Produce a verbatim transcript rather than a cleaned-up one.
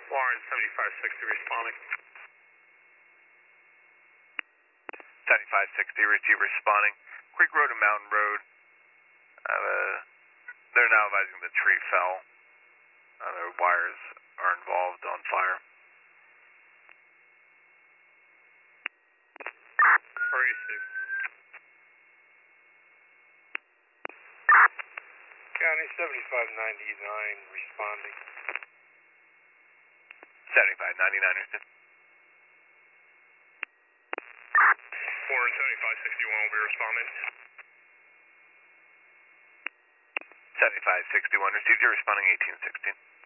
Warren seventy-five sixty responding. seventy-five sixty, receiver responding. Creek Road and Mountain Road. Uh, they're now advising the tree fell. Uh, their wires are involved on fire. Receive. County seventy-five ninety-nine responding. seventy-five ninety-nine, receive. Warren seventy-five sixty-one will be responding. seventy-five sixty-one, received. You're responding eighteen sixteen.